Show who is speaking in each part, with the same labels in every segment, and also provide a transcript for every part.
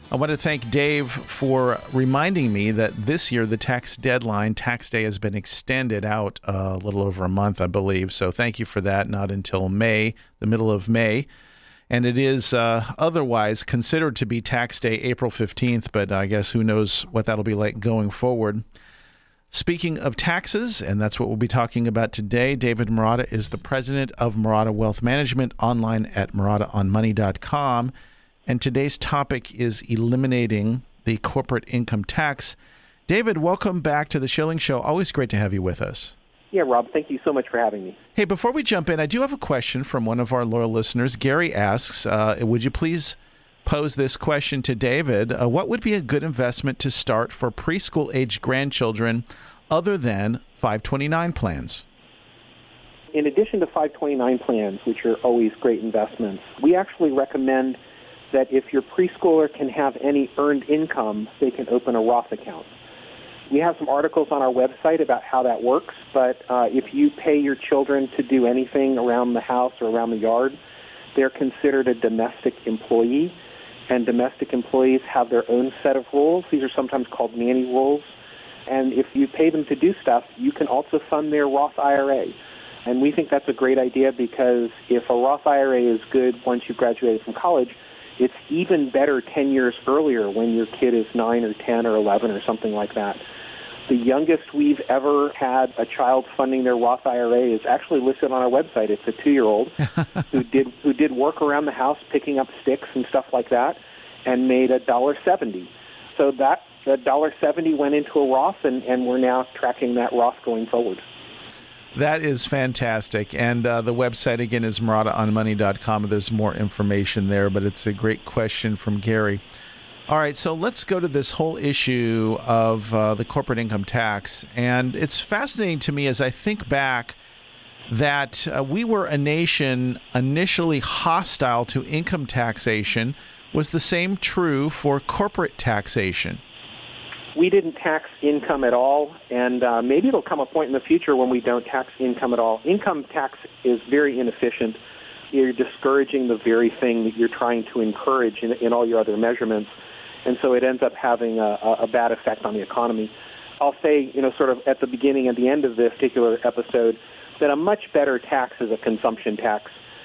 Speaker 1: I want to thank Dave for reminding me that this year the tax deadline, tax day, has been extended out a little over a month, I believe. So thank you for that. Not until May, the middle of May. And it is otherwise considered to be tax day, April 15th, but I guess who knows what that'll be like going forward. Speaking of taxes, and that's what we'll be talking about today, David Marotta is the president of Marotta Wealth Management, online at MarottaOnMoney.com. And today's topic is eliminating the corporate income tax. David, welcome back to the Schilling Show. Always great to have you with us.
Speaker 2: Yeah, Rob, thank you so much for having me.
Speaker 1: Hey, before we jump in, I do have a question from one of our loyal listeners. Gary asks, would you please pose this question to David? What would be a good investment to start for preschool-aged grandchildren other than 529 plans?
Speaker 2: In addition to 529 plans, which are always great investments, we actually recommend that if your preschooler can have any earned income, they can open a Roth account. We have some articles on our website about how that works, but if you pay your children to do anything around the house or around the yard, they're considered a domestic employee, and domestic employees have their own set of rules. These are sometimes called nanny rules, and if you pay them to do stuff, you can also fund their Roth IRA. And we think that's a great idea because if a Roth IRA is good once you graduate from college, it's even better 10 years earlier when your kid is 9 or 10 or 11 or something like that. The youngest we've ever had a child funding their Roth IRA is actually listed on our website. It's a 2-year-old who did work around the house picking up sticks and stuff like that and made $1.70. So that $1.70 went into a Roth, and we're now tracking that Roth going forward.
Speaker 1: That is fantastic. And the website, again, is MarottaOnMoney.com. There's more information there, but it's a great question from Gary. All right, so let's go to this whole issue of the corporate income tax. And it's fascinating to me as I think back that we were a nation initially hostile to income taxation. Was the same true for corporate taxation?
Speaker 2: We didn't tax income at all, and maybe it'll come a point in the future when we don't tax income at all. Income tax is very inefficient. You're discouraging the very thing that you're trying to encourage in all your other measurements, and so it ends up having a bad effect on the economy. I'll say, sort of at the beginning and the end of this particular episode, that a much better tax is a consumption tax,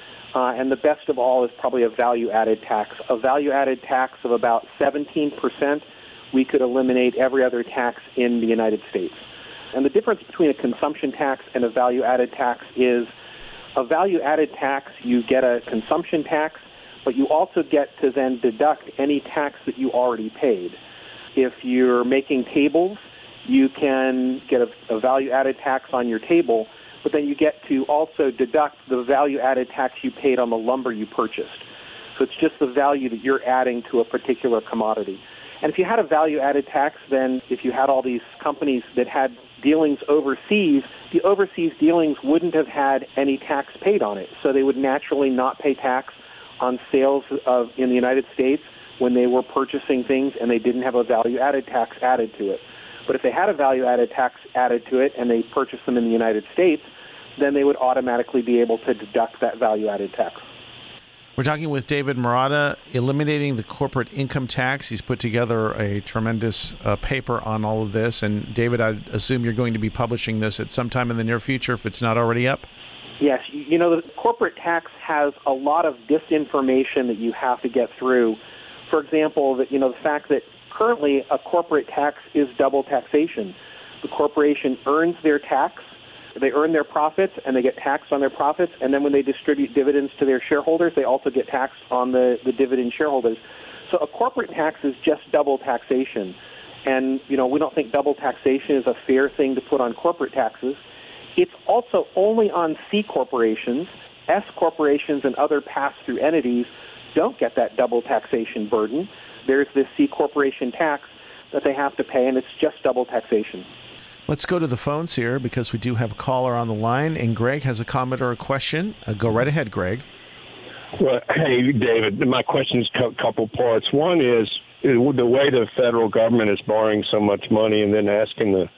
Speaker 2: and the best of all is probably a value-added tax. A value-added tax of about 17%, we could eliminate every other tax in the United States. And the difference between a consumption tax and a value-added tax is a value-added tax, you get a consumption tax, but you also get to then deduct any tax that you already paid. If you're making tables, you can get a value-added tax on your table, but then you get to also deduct the value-added tax you paid on the lumber you purchased. So it's just the value that you're adding to a particular commodity. And if you had a value-added tax, then if you had all these companies that had dealings overseas, the overseas dealings wouldn't have had any tax paid on it. So they would naturally not pay tax on sales in the United States when they were purchasing things and they didn't have a value-added tax added to it. But if they had a value-added tax added to it and they purchased them in the United States, then they would automatically be able to deduct that value-added tax.
Speaker 1: We're talking with David Marotta, eliminating the corporate income tax. He's put together a tremendous paper on all of this. And David, I assume you're going to be publishing this at some time in the near future if it's not already up?
Speaker 2: Yes. The corporate tax has a lot of disinformation that you have to get through. For example, the fact that currently a corporate tax is double taxation. The corporation earns their tax, they earn their profits, and they get taxed on their profits, and then when they distribute dividends to their shareholders, they also get taxed on the dividend shareholders. So a corporate tax is just double taxation. And, we don't think double taxation is a fair thing to put on corporate taxes. It's also only on C corporations. S corporations and other pass-through entities don't get that double taxation burden. There's this C corporation tax that they have to pay, and it's just double taxation.
Speaker 1: Let's go to the phones here because we do have a caller on the line, and Greg has a comment or a question. Go right ahead, Greg.
Speaker 3: Well, hey, David, my question is a couple parts. One is the way the federal government is borrowing so much money and then asking the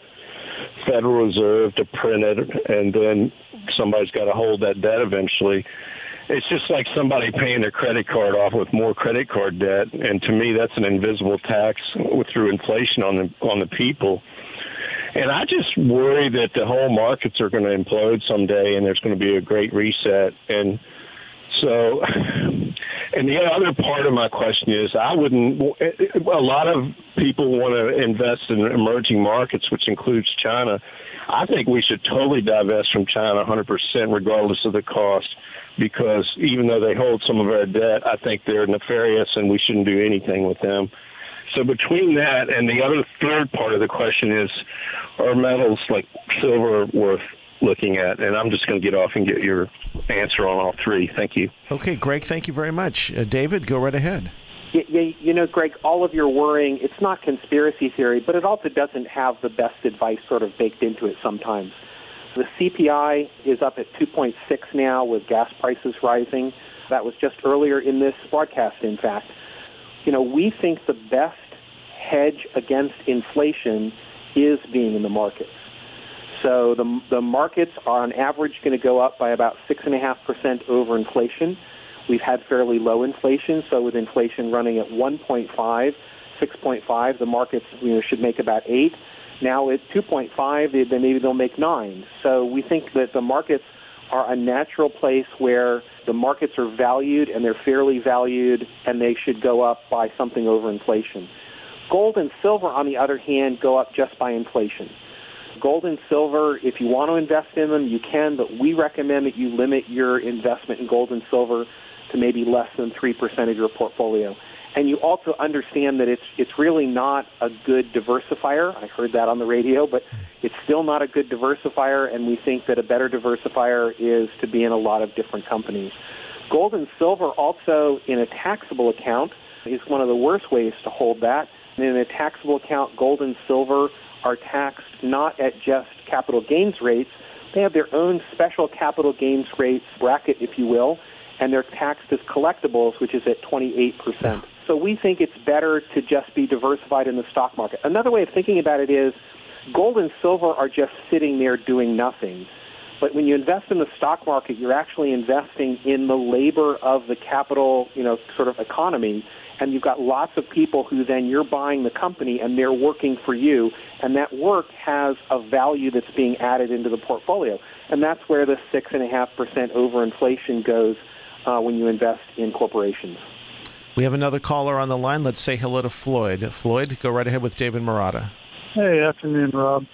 Speaker 3: Federal Reserve to print it, and then somebody's got to hold that debt eventually. it's just like somebody paying their credit card off with more credit card debt, and to me, that's an invisible tax through inflation on the people. And I just worry that the whole markets are going to implode someday, and there's going to be a great reset. And so, and the other part of my question is, a lot of people want to invest in emerging markets, which includes China. I think we should totally divest from China 100%, regardless of the cost, because even though they hold some of our debt, I think they're nefarious and we shouldn't do anything with them. So between that and the other third part of the question is, are metals like silver worth looking at? And I'm just going to get off and get your answer on all three. Thank you.
Speaker 1: Okay, Greg, thank you very much. David, go right ahead.
Speaker 2: Yeah, Greg, all of your worrying, it's not conspiracy theory, but it also doesn't have the best advice sort of baked into it sometimes. The CPI is up at 2.6 now with gas prices rising. That was just earlier in this broadcast, in fact. We think the best hedge against inflation is being in the markets. So the markets are on average going to go up by about 6.5% over inflation. We've had fairly low inflation, so with inflation running at 1.5, 6.5, the markets should make about 8. Now at 2.5, then maybe they'll make 9. So we think that the markets are a natural place where the markets are valued and they're fairly valued, and they should go up by something over inflation. Gold and silver, on the other hand, go up just by inflation. Gold and silver, if you want to invest in them, you can, but we recommend that you limit your investment in gold and silver to maybe less than 3% of your portfolio. And you also understand that it's really not a good diversifier. I heard that on the radio, but it's still not a good diversifier, and we think that a better diversifier is to be in a lot of different companies. Gold and silver also in a taxable account is one of the worst ways to hold that. And in a taxable account, gold and silver are taxed not at just capital gains rates. They have their own special capital gains rates bracket, if you will, and they're taxed as collectibles, which is at 28%. So we think it's better to just be diversified in the stock market. Another way of thinking about it is gold and silver are just sitting there doing nothing. But when you invest in the stock market, you're actually investing in the labor of the capital, sort of economy, and you've got lots of people who then you're buying the company and they're working for you, and that work has a value that's being added into the portfolio. And that's where the 6.5% over inflation goes when you invest in corporations.
Speaker 1: We have another caller on the line. Let's say hello to Floyd. Floyd, go right ahead with David Marotta.
Speaker 4: Hey, afternoon, Rob.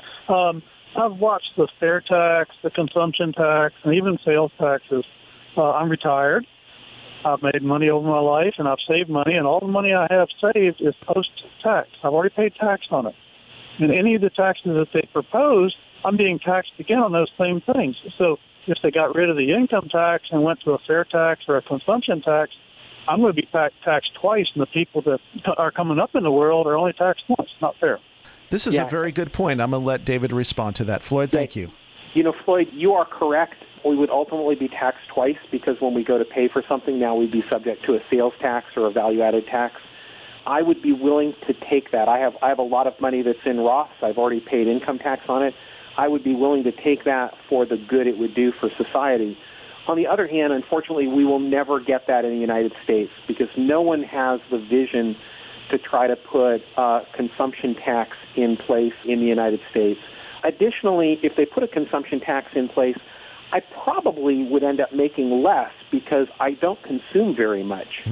Speaker 4: I've watched the fair tax, the consumption tax, and even sales taxes. I'm retired. I've made money over my life, and I've saved money, and all the money I have saved is post-tax. I've already paid tax on it. And any of the taxes that they propose, I'm being taxed again on those same things. So if they got rid of the income tax and went to a fair tax or a consumption tax, I'm going to be taxed twice, and the people that are coming up in the world are only taxed once. Not fair.
Speaker 1: This is a very good point. I'm going to let David respond to that. Floyd, thank you.
Speaker 2: Floyd, you are correct. We would ultimately be taxed twice because when we go to pay for something, now we'd be subject to a sales tax or a value-added tax. I would be willing to take that. I have a lot of money that's in Roths. I've already paid income tax on it. I would be willing to take that for the good it would do for society. On the other hand, unfortunately, we will never get that in the United States because no one has the vision to try to put consumption tax in place in the United States. Additionally, if they put a consumption tax in place, I probably would end up making less because I don't consume very much.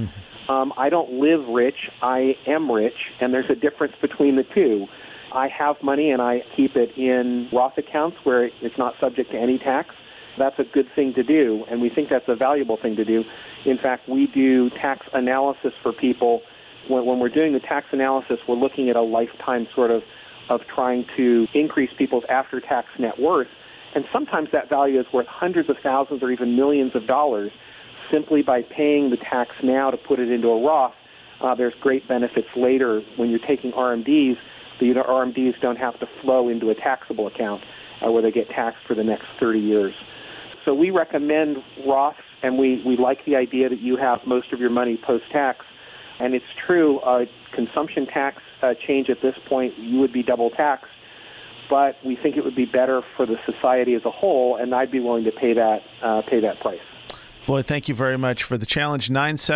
Speaker 2: I don't live rich. I am rich, and there's a difference between the two. I have money, and I keep it in Roth accounts where it's not subject to any tax. That's a good thing to do, and we think that's a valuable thing to do. In fact, we do tax analysis for people. When we're doing the tax analysis, we're looking at a lifetime sort of trying to increase people's after-tax net worth, and sometimes that value is worth hundreds of thousands or even millions of dollars simply by paying the tax now to put it into a Roth. There's great benefits later. When you're taking RMDs, the RMDs don't have to flow into a taxable account where they get taxed for the next 30 years. So we recommend Roths, and we like the idea that you have most of your money post-tax. And it's true, consumption tax change at this point, you would be double taxed. But we think it would be better for the society as a whole, and I'd be willing to pay that price.
Speaker 1: Floyd, thank you very much for the challenge.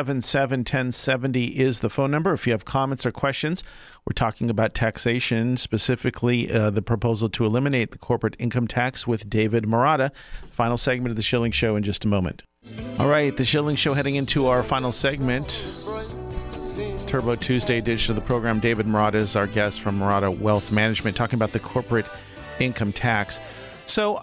Speaker 1: 977-1070 is the phone number. If you have comments or questions, we're talking about taxation, specifically the proposal to eliminate the corporate income tax with David Marotta. Final segment of the Schilling Show in just a moment. All right, the Schilling Show heading into our final segment. Turbo Tuesday edition of the program. David Marotta is our guest from Marotta Wealth Management, talking about the corporate income tax. So,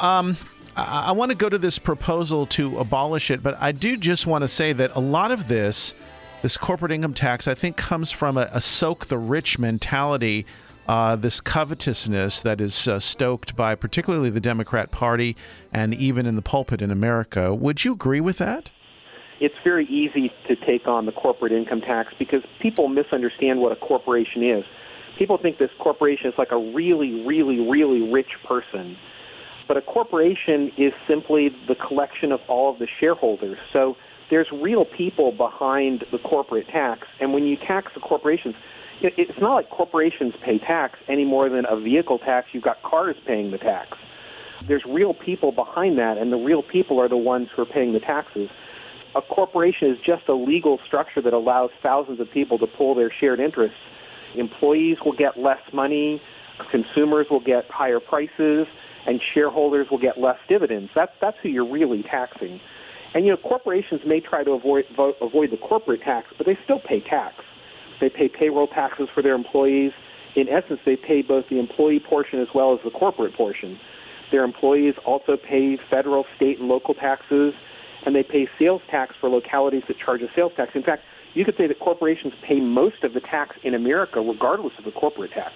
Speaker 1: I want to go to this proposal to abolish it, but I do just want to say that a lot of this corporate income tax, I think, comes from a soak the rich mentality, this covetousness that is stoked by particularly the Democrat Party and even in the pulpit in America. Would you agree with that?
Speaker 2: It's very easy to take on the corporate income tax because people misunderstand what a corporation is. People think this corporation is like a really, really, really rich person. But a corporation is simply the collection of all of the shareholders. So there's real people behind the corporate tax. And when you tax the corporations, it's not like corporations pay tax any more than a vehicle tax. You've got cars paying the tax. There's real people behind that, and the real people are the ones who are paying the taxes. A corporation is just a legal structure that allows thousands of people to pool their shared interests. Employees will get less money, consumers will get higher prices, and shareholders will get less dividends. That's who you're really taxing. And, corporations may try to avoid the corporate tax, but they still pay tax. They pay payroll taxes for their employees. In essence, they pay both the employee portion as well as the corporate portion. Their employees also pay federal, state, and local taxes, and they pay sales tax for localities that charge a sales tax. In fact, you could say that corporations pay most of the tax in America regardless of the corporate tax.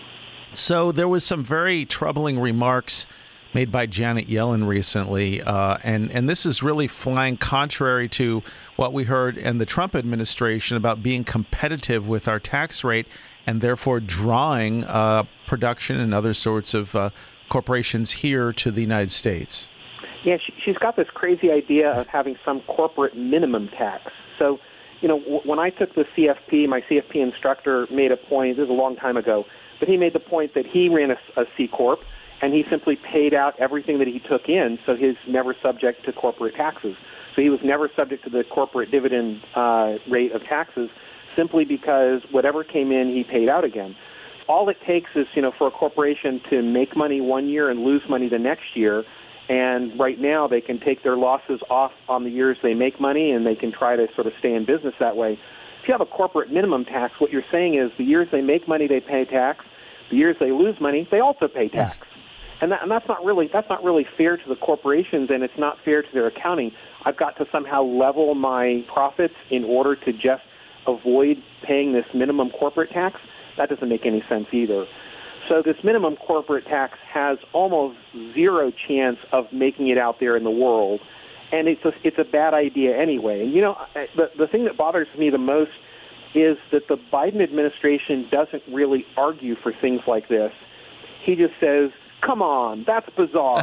Speaker 1: So there was some very troubling remarks made by Janet Yellen recently, and this is really flying contrary to what we heard in the Trump administration about being competitive with our tax rate and therefore drawing production and other sorts of corporations here to the United States.
Speaker 2: Yeah, she's got this crazy idea of having some corporate minimum tax. So, when I took the CFP, my CFP instructor made a point, this was a long time ago, but he made the point that he ran a C Corp, and he simply paid out everything that he took in, so he's never subject to corporate taxes. So he was never subject to the corporate dividend rate of taxes simply because whatever came in, he paid out again. All it takes is, for a corporation to make money one year and lose money the next year, and right now they can take their losses off on the years they make money, and they can try to sort of stay in business that way. If you have a corporate minimum tax, what you're saying is the years they make money, they pay tax. The years they lose money, they also pay tax. And that's not really fair to the corporations, and it's not fair to their accounting. I've got to somehow level my profits in order to just avoid paying this minimum corporate tax. That doesn't make any sense either. So this minimum corporate tax has almost zero chance of making it out there in the world, and it's a bad idea anyway. And the thing that bothers me the most is that the Biden administration doesn't really argue for things like this. He just says, "Come on, that's bizarre,"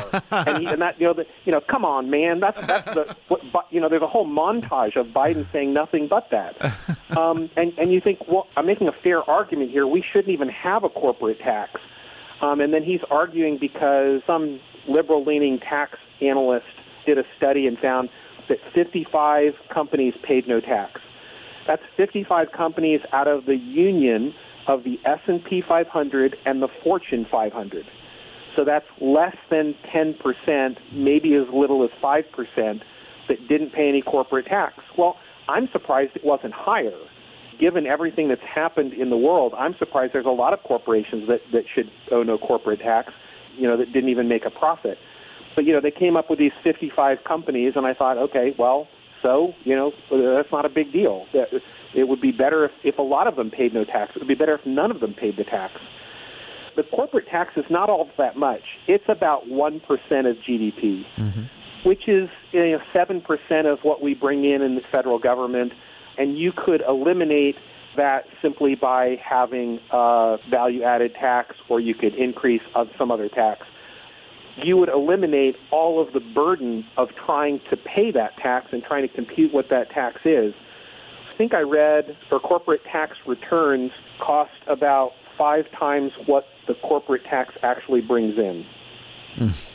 Speaker 2: come on, man, that's there's a whole montage of Biden saying nothing but that, and you think, well, I'm making a fair argument here. We shouldn't even have a corporate tax, and then he's arguing because some liberal-leaning tax analyst did a study and found that 55 companies paid no tax. That's 55 companies out of the union of the S&P 500 and the Fortune 500. So that's less than 10%, maybe as little as 5%, that didn't pay any corporate tax. Well, I'm surprised it wasn't higher. Given everything that's happened in the world, I'm surprised there's a lot of corporations that should owe no corporate tax, that didn't even make a profit. But, they came up with these 55 companies, and I thought, okay, well, so, that's not a big deal. It would be better if a lot of them paid no tax. It would be better if none of them paid the tax. The corporate tax is not all that much. It's about 1% of GDP, which is 7% of what we bring in the federal government. And you could eliminate that simply by having a value-added tax, or you could increase some other tax. You would eliminate all of the burden of trying to pay that tax and trying to compute what that tax is. I think I read for corporate tax returns cost about 5 times what the corporate tax actually brings in.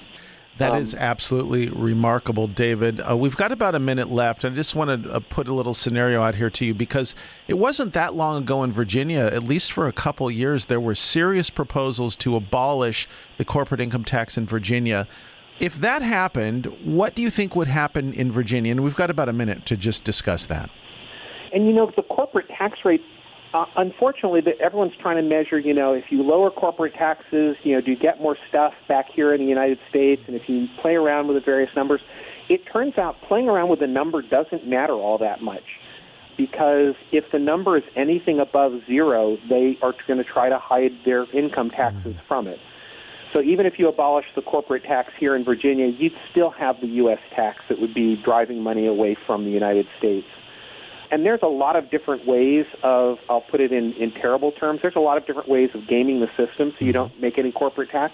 Speaker 1: That is absolutely remarkable, David. We've got about a minute left. I just want to put a little scenario out here to you because it wasn't that long ago in Virginia, at least for a couple years, there were serious proposals to abolish the corporate income tax in Virginia. If that happened, what do you think would happen in Virginia? And we've got about a minute to just discuss that.
Speaker 2: And, the corporate tax rate, unfortunately, everyone's trying to measure, if you lower corporate taxes, do you get more stuff back here in the United States? And if you play around with the various numbers, it turns out playing around with the number doesn't matter all that much. Because if the number is anything above zero, they are going to try to hide their income taxes from it. So even if you abolish the corporate tax here in Virginia, you'd still have the U.S. tax that would be driving money away from the United States. And there's a lot of different ways of, I'll put it in terrible terms, there's a lot of different ways of gaming the system so you don't make any corporate tax.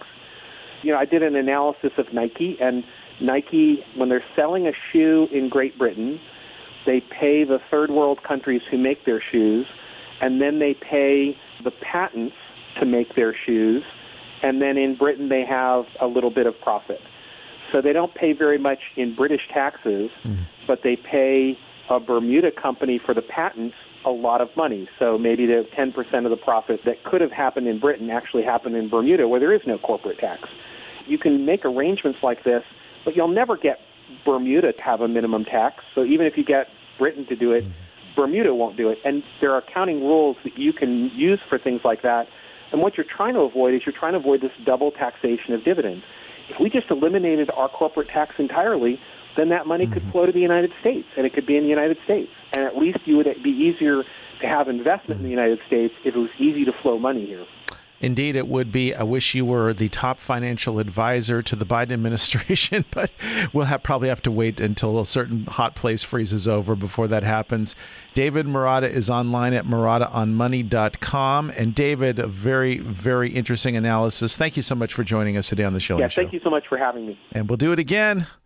Speaker 2: I did an analysis of Nike, and Nike, when they're selling a shoe in Great Britain, they pay the third world countries who make their shoes, and then they pay the patents to make their shoes, and then in Britain they have a little bit of profit. So they don't pay very much in British taxes, but they pay a Bermuda company for the patents a lot of money. So maybe the 10% of the profit that could have happened in Britain actually happened in Bermuda where there is no corporate tax. You can make arrangements like this, but you'll never get Bermuda to have a minimum tax. So even if you get Britain to do it, Bermuda won't do it. And there are accounting rules that you can use for things like that. And what you're trying to avoid is you're trying to avoid this double taxation of dividends. If we just eliminated our corporate tax entirely, then that money could flow to the United States, and it could be in the United States. And at least you would be easier to have investment in the United States if it was easy to flow money here.
Speaker 1: Indeed, it would be. I wish you were the top financial advisor to the Biden administration, but we'll probably have to wait until a certain hot place freezes over before that happens. David Marotta is online at marottaonmoney.com. And David, a very, very interesting analysis. Thank you so much for joining us today on the Schilling Show.
Speaker 2: Thank you so much for having me.
Speaker 1: And we'll do it again.